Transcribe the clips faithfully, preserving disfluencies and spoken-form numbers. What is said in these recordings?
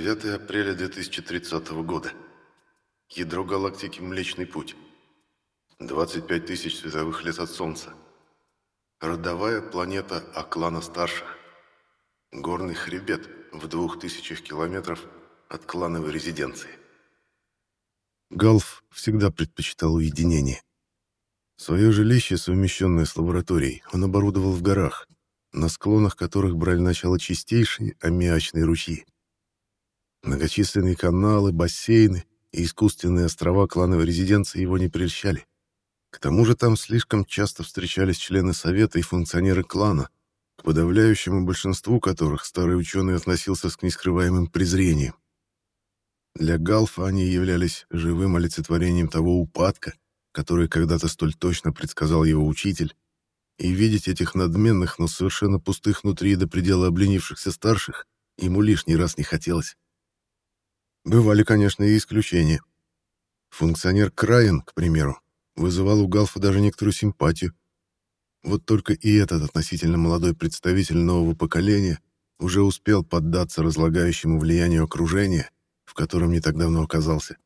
девятое апреля две тысячи тридцатого года. Ядро галактики Млечный Путь. двадцать пять тысяч световых лет от Солнца. Родовая планета Аклана Старших. Горный хребет в двух тысячах километров от клановой резиденции. Галф всегда предпочитал уединение. Свое жилище, совмещенное с лабораторией, он оборудовал в горах, на склонах которых брали начало чистейшие аммиачные ручьи. Многочисленные каналы, бассейны и искусственные острова клановой резиденции его не прельщали. К тому же там слишком часто встречались члены совета и функционеры клана, к подавляющему большинству которых старый ученый относился с нескрываемым презрением. Для Галфа они являлись живым олицетворением того упадка, который когда-то столь точно предсказал его учитель, и видеть этих надменных, но совершенно пустых внутри до предела обленившихся старших ему лишний раз не хотелось. Бывали, конечно, и исключения. Функционер Краен, к примеру, вызывал у Галфа даже некоторую симпатию. Вот только и этот относительно молодой представитель нового поколения уже успел поддаться разлагающему влиянию окружения, в котором не так давно оказался.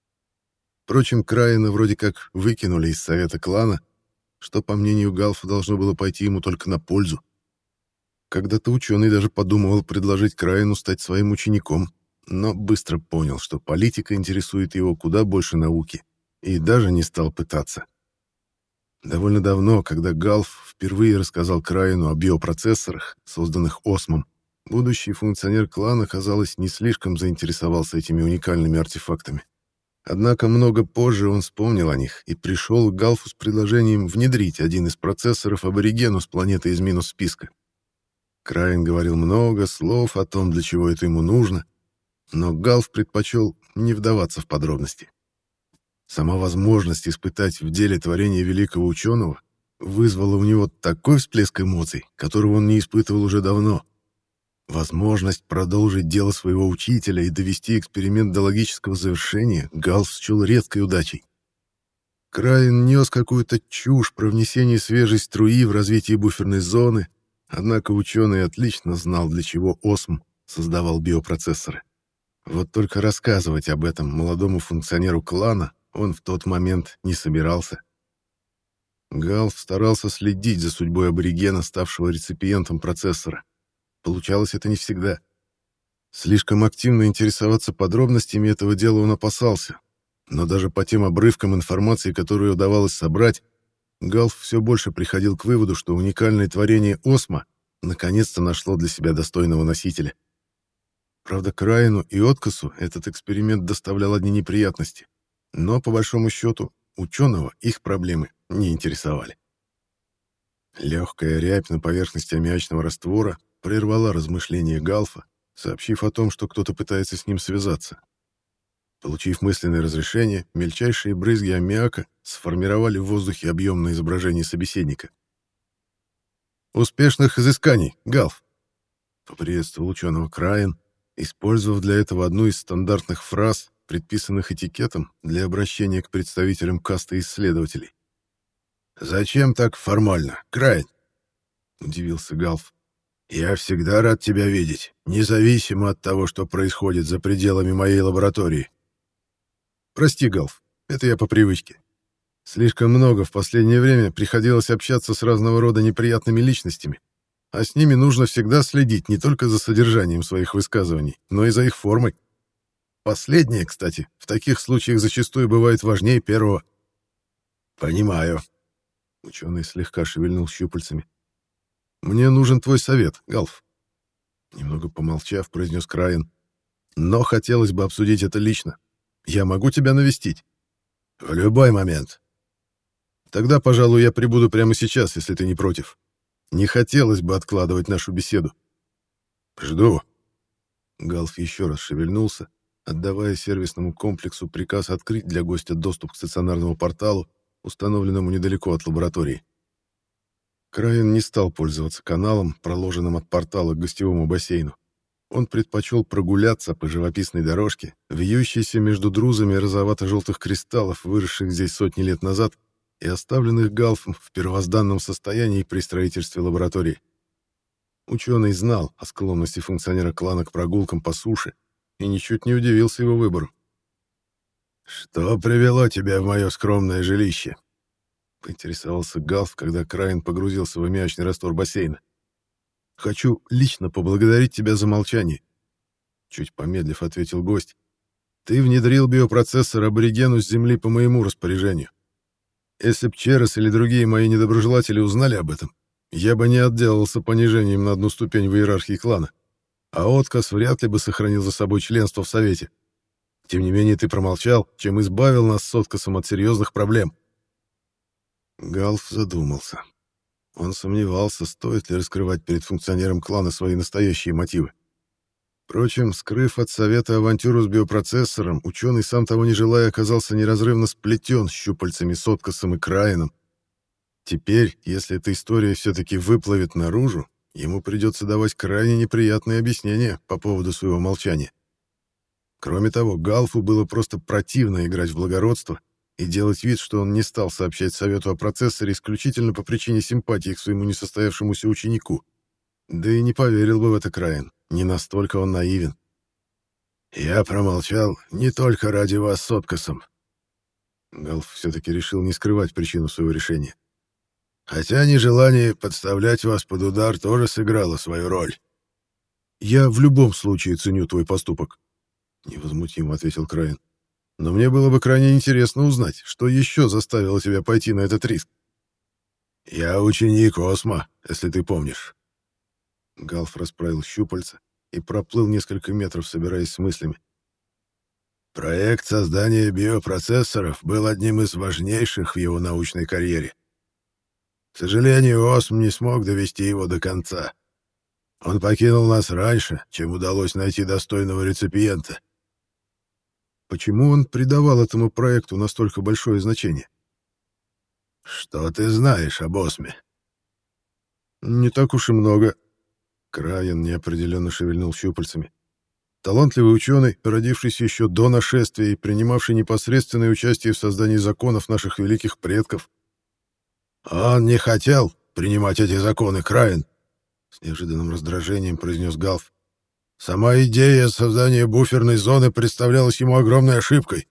Впрочем, Краена вроде как выкинули из совета клана, что, по мнению Галфа, должно было пойти ему только на пользу. Когда-то ученый даже подумывал предложить Краену стать своим учеником, но быстро понял, что политика интересует его куда больше науки, и даже не стал пытаться. Довольно давно, когда Галф впервые рассказал Краену о биопроцессорах, созданных Осмом, будущий функционер клана, казалось, не слишком заинтересовался этими уникальными артефактами. Однако много позже он вспомнил о них и пришел к Галфу с предложением внедрить один из процессоров аборигену с планеты из минус-списка. Краен говорил много слов о том, для чего это ему нужно, но Галф предпочел не вдаваться в подробности. Сама возможность испытать в деле творение великого ученого вызвала у него такой всплеск эмоций, которого он не испытывал уже давно. Возможность продолжить дело своего учителя и довести эксперимент до логического завершения Галф счел редкой удачей. Краен нес какую-то чушь про внесение свежей струи в развитие буферной зоны, однако ученый отлично знал, для чего Осм создавал биопроцессоры. Вот только рассказывать об этом молодому функционеру клана он в тот момент не собирался. Галф старался следить за судьбой аборигена, ставшего реципиентом процессора. Получалось это не всегда. Слишком активно интересоваться подробностями этого дела он опасался, но даже по тем обрывкам информации, которую удавалось собрать, Галф все больше приходил к выводу, что уникальное творение Осма наконец-то нашло для себя достойного носителя. Правда, Краену и Откасу этот эксперимент доставлял одни неприятности, но, по большому счету, ученого их проблемы не интересовали. Легкая рябь на поверхности аммиачного раствора прервала размышления Галфа, сообщив о том, что кто-то пытается с ним связаться. Получив мысленное разрешение, мельчайшие брызги аммиака сформировали в воздухе объемное изображение собеседника. «Успешных изысканий, Галф!» — поприветствовал ученого Краен, использовав для этого одну из стандартных фраз, предписанных этикетом для обращения к представителям касты исследователей. «Зачем так формально, Краен?» — удивился Галф. «Я всегда рад тебя видеть, независимо от того, что происходит за пределами моей лаборатории». «Прости, Галф, это я по привычке. Слишком много в последнее время приходилось общаться с разного рода неприятными личностями, а с ними нужно всегда следить не только за содержанием своих высказываний, но и за их формой. Последнее, кстати, в таких случаях зачастую бывает важнее первого». «Понимаю». Ученый слегка шевельнул щупальцами. «Мне нужен твой совет, Галф», — немного помолчав, произнес Краен. «Но хотелось бы обсудить это лично. Я могу тебя навестить?» «В любой момент». «Тогда, пожалуй, я прибуду прямо сейчас, если ты не против. Не хотелось бы откладывать нашу беседу». «Жду». Галф еще раз шевельнулся, отдавая сервисному комплексу приказ открыть для гостя доступ к стационарному порталу, установленному недалеко от лаборатории. Краен не стал пользоваться каналом, проложенным от портала к гостевому бассейну. Он предпочел прогуляться по живописной дорожке, вьющейся между друзами розовато-желтых кристаллов, выросших здесь сотни лет назад и оставленных Галфом в первозданном состоянии при строительстве лаборатории. Ученый знал о склонности функционера клана к прогулкам по суше и ничуть не удивился его выбору. «Что привело тебя в мое скромное жилище?» — поинтересовался Галф, когда Краин погрузился в аммиачный раствор бассейна. «Хочу лично поблагодарить тебя за молчание», — чуть помедлив ответил гость. «Ты внедрил биопроцессор аборигену с Земли по моему распоряжению. Если б Черес или другие мои недоброжелатели узнали об этом, я бы не отделался понижением на одну ступень в иерархии клана, а Откас вряд ли бы сохранил за собой членство в Совете. Тем не менее, ты промолчал, чем избавил нас с Откасом от серьезных проблем». Галф задумался. Он сомневался, стоит ли раскрывать перед функционером клана свои настоящие мотивы. Впрочем, скрыв от Совета авантюру с биопроцессором, ученый, сам того не желая, оказался неразрывно сплетен с щупальцами с Откасом и Краином. Теперь, если эта история все-таки выплывет наружу, ему придется давать крайне неприятные объяснения по поводу своего молчания. Кроме того, Галфу было просто противно играть в благородство и делать вид, что он не стал сообщать Совету о процессоре исключительно по причине симпатии к своему несостоявшемуся ученику. Да и не поверил бы в это Краин, не настолько он наивен. «Я промолчал не только ради вас с Откасом». Галф все-таки решил не скрывать причину своего решения. «Хотя нежелание подставлять вас под удар тоже сыграло свою роль». «Я в любом случае ценю твой поступок», — невозмутимо ответил Краин. «Но мне было бы крайне интересно узнать, что еще заставило тебя пойти на этот риск». «Я ученик Осмо, если ты помнишь». Галф расправил щупальца и проплыл несколько метров, собираясь с мыслями. «Проект создания биопроцессоров был одним из важнейших в его научной карьере. К сожалению, Осм не смог довести его до конца. Он покинул нас раньше, чем удалось найти достойного реципиента». «Почему он придавал этому проекту настолько большое значение?» «Что ты знаешь об Осме?» «Не так уж и много». Краин неопределенно шевельнул щупальцами. «Талантливый ученый, родившийся еще до нашествия и принимавший непосредственное участие в создании законов наших великих предков». «Он не хотел принимать эти законы, Краин», — с неожиданным раздражением произнес Галф. «Сама идея создания буферной зоны представлялась ему огромной ошибкой.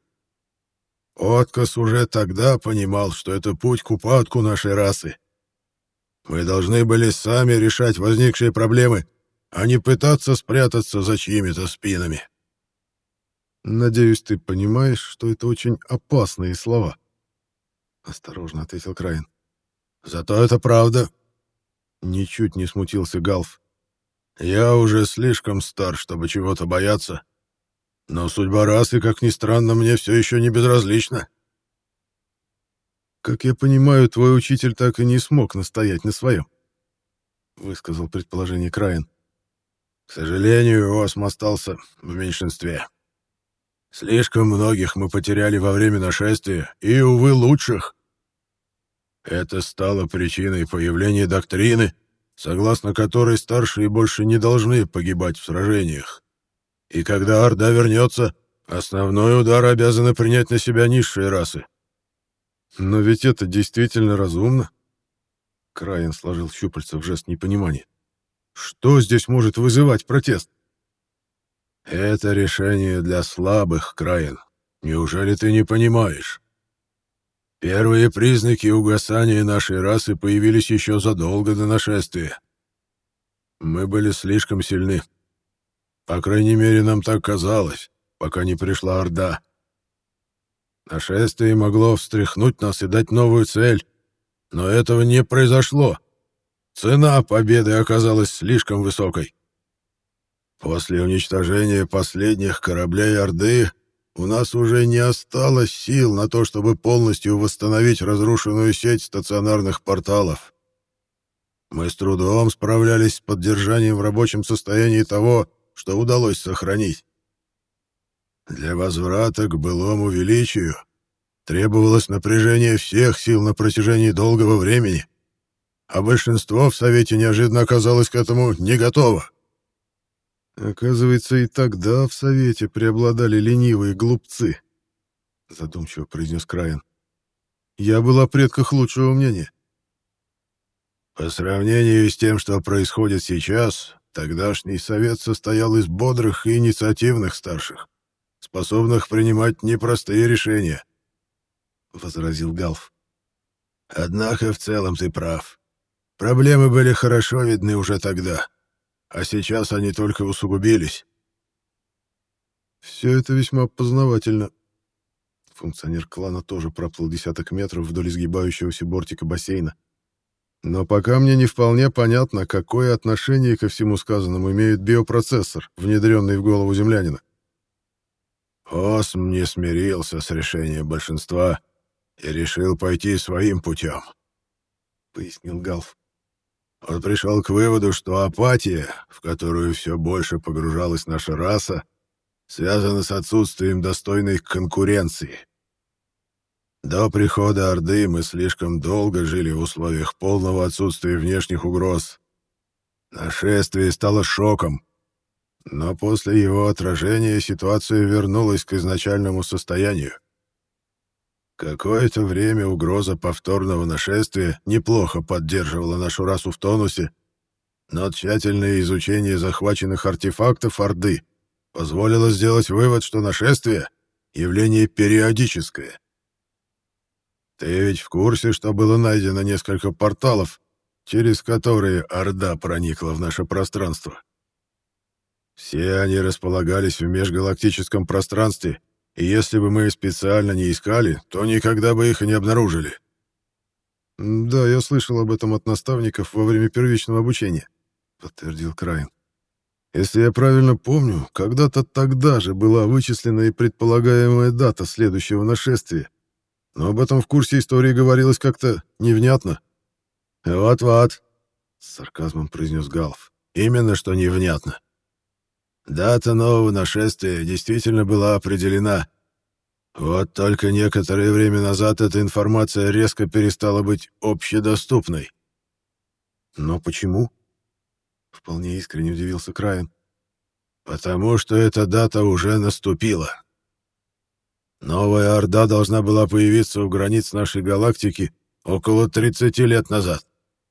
Откас уже тогда понимал, что это путь к упадку нашей расы. Мы должны были сами решать возникшие проблемы, а не пытаться спрятаться за чьими-то спинами». «Надеюсь, ты понимаешь, что это очень опасные слова», — осторожно ответил Краин. «Зато это правда», — ничуть не смутился Галф. «Я уже слишком стар, чтобы чего-то бояться. Но судьба расы, как ни странно, мне все еще не безразлична». «Как я понимаю, твой учитель так и не смог настоять на своем», — высказал предположение Краин. «К сожалению, Осм остался в меньшинстве. Слишком многих мы потеряли во время нашествия, и, увы, лучших. Это стало причиной появления доктрины, согласно которой старшие больше не должны погибать в сражениях. И когда Орда вернется, основной удар обязаны принять на себя низшие расы». «Но ведь это действительно разумно», — Краин сложил щупальца в жест непонимания. «Что здесь может вызывать протест?» «Это решение для слабых, Краин. Неужели ты не понимаешь? Первые признаки угасания нашей расы появились еще задолго до нашествия. Мы были слишком сильны. По крайней мере, нам так казалось, пока не пришла Орда. Нашествие могло встряхнуть нас и дать новую цель, но этого не произошло. Цена победы оказалась слишком высокой. После уничтожения последних кораблей Орды у нас уже не осталось сил на то, чтобы полностью восстановить разрушенную сеть стационарных порталов. Мы с трудом справлялись с поддержанием в рабочем состоянии того, что удалось сохранить. Для возврата к былому величию требовалось напряжение всех сил на протяжении долгого времени, а большинство в Совете неожиданно оказалось к этому не готово. «Оказывается, и тогда в Совете преобладали ленивые глупцы», — задумчиво произнес Краин. «Я был о предках лучшего мнения». «По сравнению с тем, что происходит сейчас, тогдашний совет состоял из бодрых и инициативных старших, способных принимать непростые решения, — возразил Галф. Однако в целом ты прав. Проблемы были хорошо видны уже тогда, а сейчас они только усугубились. Все это весьма познавательно. Функционер клана тоже проплыл десяток метров вдоль изгибающегося бортика бассейна. Но пока мне не вполне понятно, какое отношение ко всему сказанному имеет биопроцессор, внедренный в голову землянина. Осм не смирился с решением большинства и решил пойти своим путем, — пояснил Галф. Он пришел к выводу, что апатия, в которую все больше погружалась наша раса, связана с отсутствием достойной конкуренции. До прихода Орды мы слишком долго жили в условиях полного отсутствия внешних угроз. Нашествие стало шоком, но после его отражения ситуация вернулась к изначальному состоянию. Какое-то время угроза повторного нашествия неплохо поддерживала нашу расу в тонусе, но тщательное изучение захваченных артефактов Орды позволило сделать вывод, что нашествие — явление периодическое. Ты ведь в курсе, что было найдено несколько порталов, через которые Орда проникла в наше пространство? Все они располагались в межгалактическом пространстве, и если бы мы специально не искали, то никогда бы их и не обнаружили. Да, я слышал об этом от наставников во время первичного обучения, подтвердил Краин. Если я правильно помню, когда-то тогда же была вычислена и предполагаемая дата следующего нашествия, но об этом в курсе истории говорилось как-то невнятно. Вот-вот, с сарказмом произнес Галф. Именно что невнятно. Дата нового нашествия действительно была определена. Вот только некоторое время назад эта информация резко перестала быть общедоступной. Но почему? Вполне искренне удивился Краин. Потому что эта дата уже наступила. Новая Орда должна была появиться у границ нашей галактики около тридцати лет назад.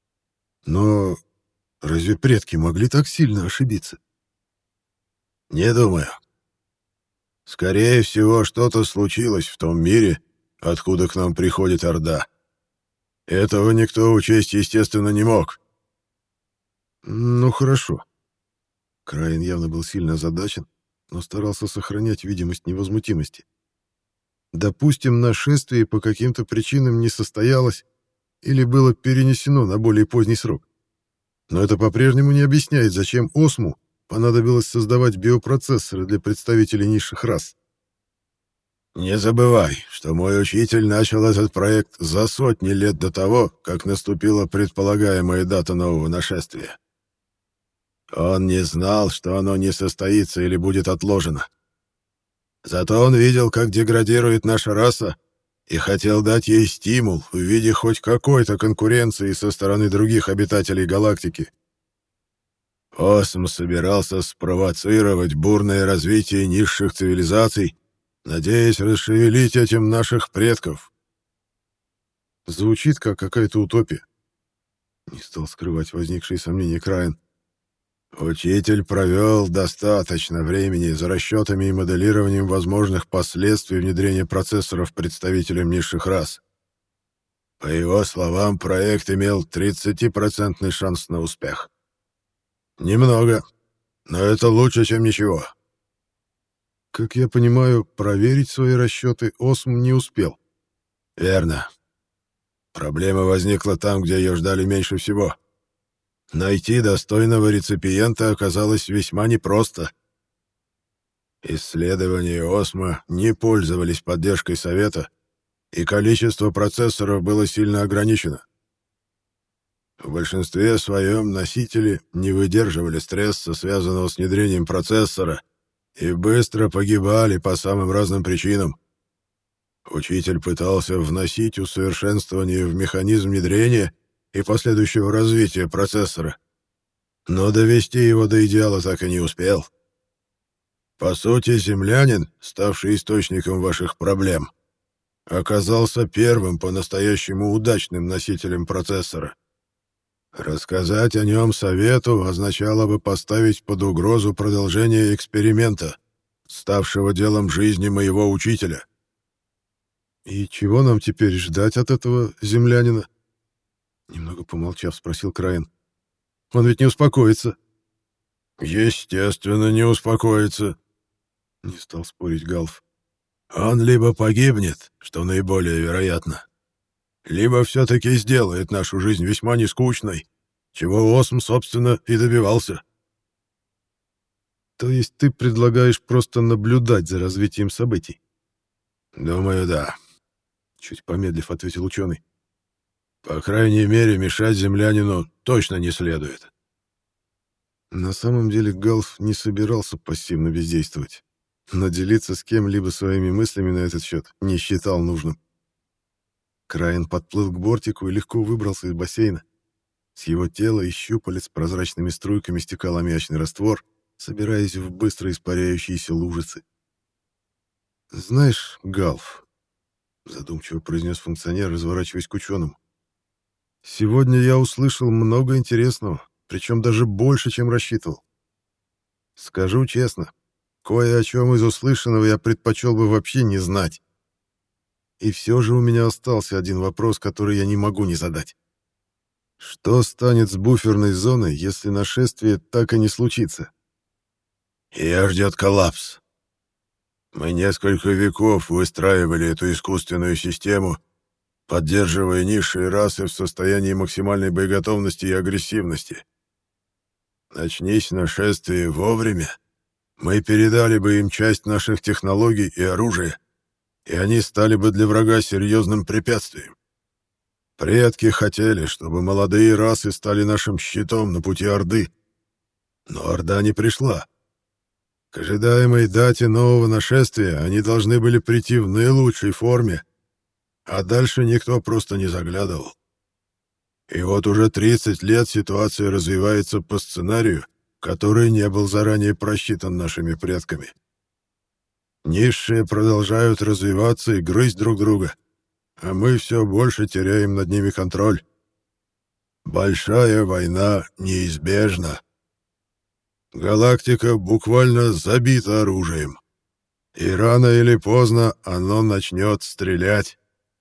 Но разве предки могли так сильно ошибиться? Не думаю. Скорее всего, что-то случилось в том мире, откуда к нам приходит Орда. Этого никто учесть, естественно, не мог. Ну, хорошо. Краин явно был сильно озадачен, но старался сохранять видимость невозмутимости. Допустим, нашествие по каким-то причинам не состоялось или было перенесено на более поздний срок. Но это по-прежнему не объясняет, зачем Осму понадобилось создавать биопроцессоры для представителей низших рас. Не забывай, что мой учитель начал этот проект за сотни лет до того, как наступила предполагаемая дата нового нашествия. Он не знал, что оно не состоится или будет отложено. Зато он видел, как деградирует наша раса, и хотел дать ей стимул в виде хоть какой-то конкуренции со стороны других обитателей галактики. Осм собирался спровоцировать бурное развитие низших цивилизаций, надеясь расшевелить этим наших предков. Звучит как какая-то утопия. Не стал скрывать возникшие сомнения Краин. Учитель провел достаточно времени за расчетами и моделированием возможных последствий внедрения процессоров представителям низших рас. По его словам, проект имел тридцатипроцентный шанс на успех. Немного, но это лучше, чем ничего. Как я понимаю, проверить свои расчеты Осм не успел. Верно. Проблема возникла там, где ее ждали меньше всего. Найти достойного реципиента оказалось весьма непросто. Исследования Осма не пользовались поддержкой Совета, и количество процессоров было сильно ограничено. В большинстве своем носители не выдерживали стресса, связанного с внедрением процессора, и быстро погибали по самым разным причинам. Учитель пытался вносить усовершенствование в механизм внедрения и последующего развития процессора, но довести его до идеала так и не успел. По сути, землянин, ставший источником ваших проблем, оказался первым по-настоящему удачным носителем процессора. Рассказать о нем совету означало бы поставить под угрозу продолжение эксперимента, ставшего делом жизни моего учителя. И чего нам теперь ждать от этого землянина? Немного помолчав, спросил Краен. Он ведь не успокоится. Естественно, не успокоится. Не стал спорить Галф. Он либо погибнет, что наиболее вероятно, либо все-таки сделает нашу жизнь весьма нескучной, чего Осм, собственно, и добивался. То есть ты предлагаешь просто наблюдать за развитием событий? Думаю, да. Чуть помедлив, ответил ученый. По крайней мере, мешать землянину точно не следует. На самом деле Галф не собирался пассивно бездействовать, но делиться с кем-либо своими мыслями на этот счет не считал нужным. Краен подплыл к бортику и легко выбрался из бассейна. С его тела и щупалец прозрачными струйками стекал аммиачный раствор, собираясь в быстро испаряющиеся лужицы. «Знаешь, Галф», — задумчиво произнес функционер, разворачиваясь к ученому, «сегодня я услышал много интересного, причем даже больше, чем рассчитывал. Скажу честно, кое о чем из услышанного я предпочел бы вообще не знать. И все же у меня остался один вопрос, который я не могу не задать. Что станет с буферной зоной, если нашествие так и не случится?» «Ее ждет коллапс. Мы несколько веков выстраивали эту искусственную систему, поддерживая низшие расы в состоянии максимальной боеготовности и агрессивности. Начнись нашествие вовремя, мы передали бы им часть наших технологий и оружия, и они стали бы для врага серьезным препятствием. Предки хотели, чтобы молодые расы стали нашим щитом на пути Орды. Но Орда не пришла. К ожидаемой дате нового нашествия они должны были прийти в наилучшей форме, а дальше никто просто не заглядывал. И вот уже тридцать лет ситуация развивается по сценарию, который не был заранее просчитан нашими предками. Низшие продолжают развиваться и грызть друг друга, а мы все больше теряем над ними контроль. Большая война неизбежна. Галактика буквально забита оружием, и рано или поздно оно начнет стрелять.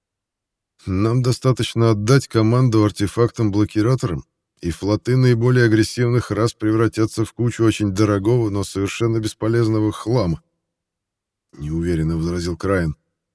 Нам достаточно отдать команду артефактам-блокираторам, и флоты наиболее агрессивных рас превратятся в кучу очень дорогого, но совершенно бесполезного хлама. Неуверенно возразил Краен.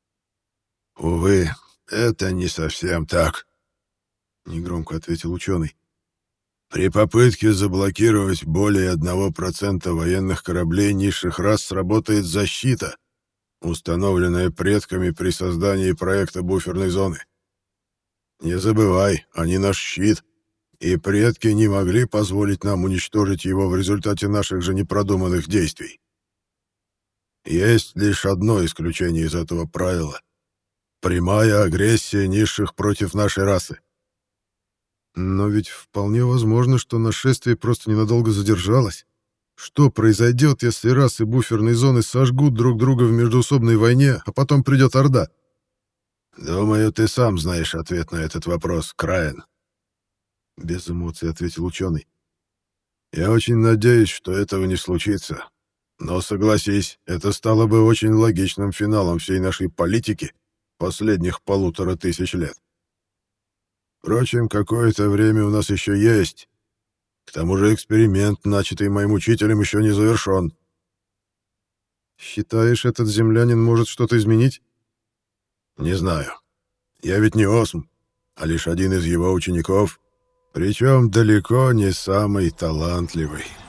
«Увы, это не совсем так», — негромко ответил ученый. «При попытке заблокировать более одного процента военных кораблей низших рас сработает защита, установленная предками при создании проекта буферной зоны. Не забывай, они наш щит, и предки не могли позволить нам уничтожить его в результате наших же непродуманных действий. Есть лишь одно исключение из этого правила — прямая агрессия низших против нашей расы. Но ведь вполне возможно, что нашествие просто ненадолго задержалось. Что произойдет, если расы буферной зоны сожгут друг друга в междоусобной войне, а потом придет Орда? Думаю, ты сам знаешь ответ на этот вопрос, Краен. Без эмоций ответил ученый. Я очень надеюсь, что этого не случится. Но согласись, это стало бы очень логичным финалом всей нашей политики последних полутора тысяч лет. Впрочем, какое-то время у нас еще есть. К тому же эксперимент, начатый моим учителем, еще не завершен. Считаешь, этот землянин может что-то изменить? Не знаю. Я ведь не Осм, а лишь один из его учеников, причем далеко не самый талантливый.